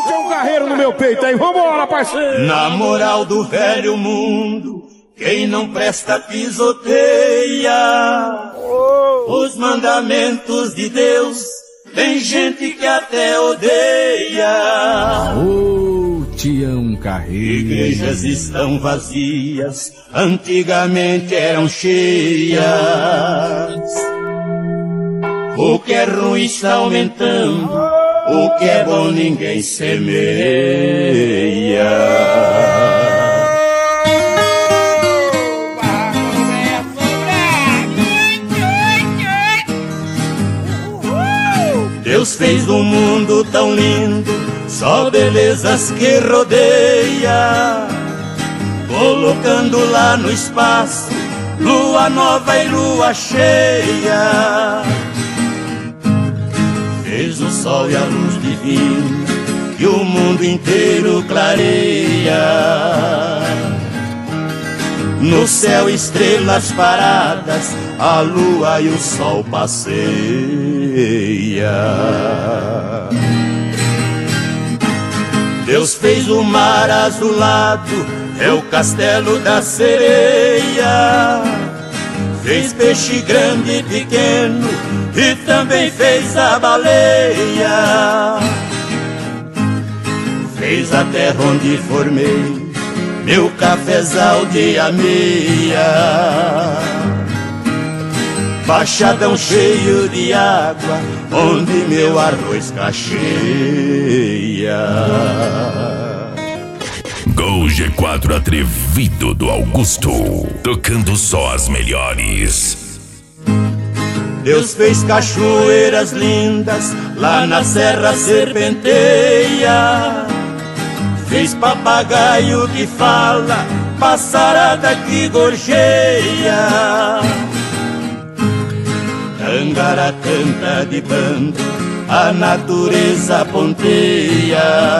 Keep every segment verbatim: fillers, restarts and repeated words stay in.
Puxa um carreiro no meu peito aí, vambora, parceiro! Na moral do velho mundo, quem não presta pisoteia. Os mandamentos de Deus, tem gente que até odeia. Ô, Tião Carreiro. Igrejas estão vazias, antigamente eram cheias. O que é ruim está aumentando, o que é bom ninguém semeia. Deus fez um mundo tão lindo, só belezas que rodeia, colocando lá no espaço lua nova e lua cheia. Fez o sol e a luz divina que o mundo inteiro clareia. No céu estrelas paradas, a lua e o sol passeia. Deus fez o mar azulado, é o castelo da sereia. Fez peixe grande e pequeno e também fez a baleia. Fez a terra onde formei meu cafezal de ameia. Baixadão cheio de água, onde meu arroz cacheia. Gol G quatro atrevido do Augusto, tocando só as melhores. Deus fez cachoeiras lindas, lá na Serra Serpenteia. Fez papagaio que fala, passarada que gorjeia. Tangará canta de bando, a natureza ponteia.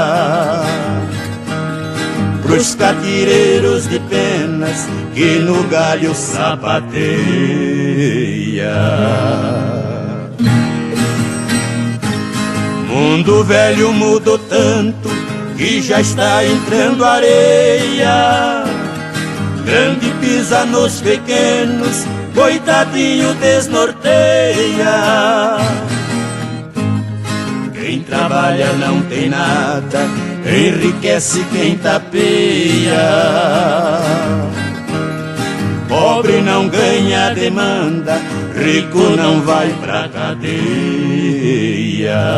Pros catireiros de penas, que no galho sapateia. Mundo velho mudou tanto, que já está entrando areia. Grande pisa nos pequenos, coitadinho desnorteia. Quem trabalha não tem nada, enriquece quem tapeia. Pobre não ganha demanda, rico não vai pra cadeia.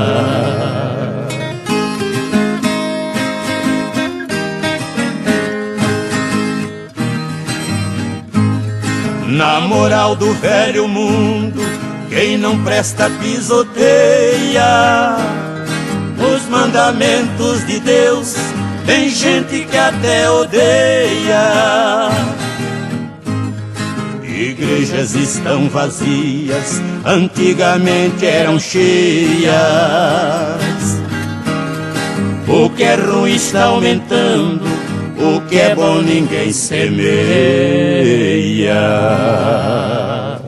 Na moral do velho mundo, quem não presta pisoteia. Os mandamentos de Deus, tem gente que até odeia. Igrejas estão vazias, antigamente eram cheias. O que é ruim está aumentando, o que é bom ninguém semeia.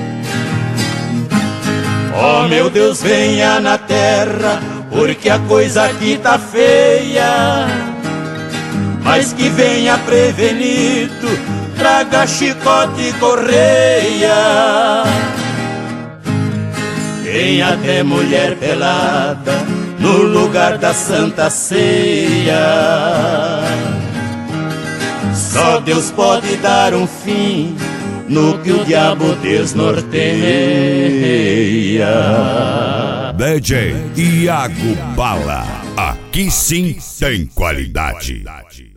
Oh meu Deus, venha na terra, porque a coisa aqui tá feia. Mas que venha prevenido, traga chicote e correia. Tem até mulher pelada no lugar da Santa Ceia. Só Deus pode dar um fim no que o diabo desnorteia. D J Iago Bala, aqui sim tem qualidade.